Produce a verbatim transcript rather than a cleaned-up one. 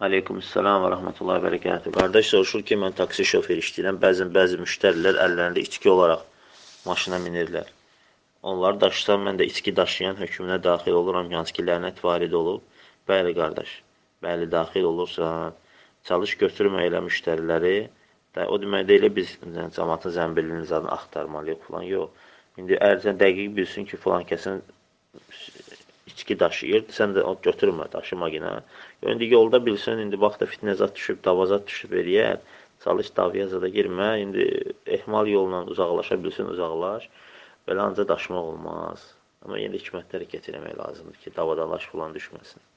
Aleykümselam və rəhmətullahi və bərəkətuhu. Qardaş soruşur ki, mən taksi şoför işləyirəm. Bəzən bəzi müştərilər əllərində içki olaraq maşına minirlər. Onları daşısam, mən də içki daşıyan hökmünə daxil oluram, hansı ki, lənət varid olub. Bəli, qardaş, bəli, daxil olursan, çalış götürmə elə müştəriləri. O demək deyil, biz cəmatın zəmbilini zadını axtarmalıyıq falan, yox. İndi əgər sən dəqiq bilsin ki, falan kəsin içki daşıyır, sən də götürmə, daşıma yenə. İndi yolda bilsən, indi vaxtda fitnəzat düşüb, davazat düşüb eləyər, çalış davaya da girmə, indi ehmal yolla uzaqlaşa bilsin, uzaqlaş, belə ancaq daşımaq olmaz. Amma yenə hikmətli hərəkət eləmək lazımdır ki, davadalaş falan düşməsin.